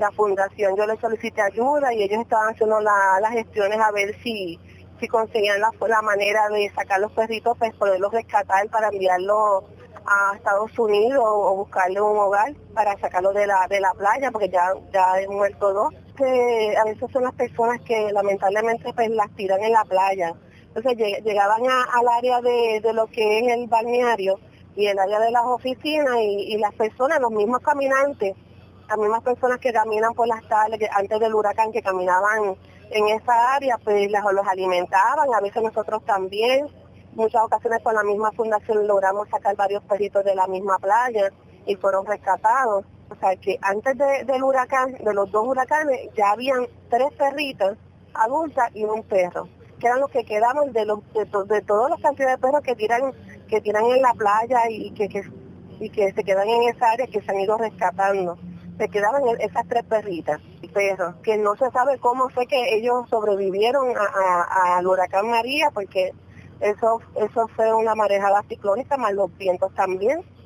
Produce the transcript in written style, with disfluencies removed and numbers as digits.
la fundación. Yo les solicité ayuda y ellos estaban haciendo las gestiones a ver si conseguían la manera de sacar los perritos, pues poderlos rescatar para enviarlos a Estados Unidos o buscarle un hogar para sacarlos de la playa, porque ya han muerto dos. Que a veces son las personas que lamentablemente pues las tiran en la playa. Entonces llegaban al área de lo que es el balneario y el área de las oficinas y las personas, los mismos caminantes, las mismas personas que caminan por las tardes, que antes del huracán, que caminaban en esa área, pues los alimentaban, a veces nosotros también. Muchas ocasiones con la misma fundación logramos sacar varios perritos de la misma playa y fueron rescatados. O sea que antes del huracán, de los dos huracanes, ya habían 3 perritas adultas y un perro, que eran los que quedaban de todas las cantidades de perros que tiran en la playa y que se quedan en esa área, que se han ido rescatando. Se quedaban esas 3 perritas y perros, que no se sabe cómo fue que ellos sobrevivieron al huracán María, porque eso fue una marejada ciclónica, más los vientos también.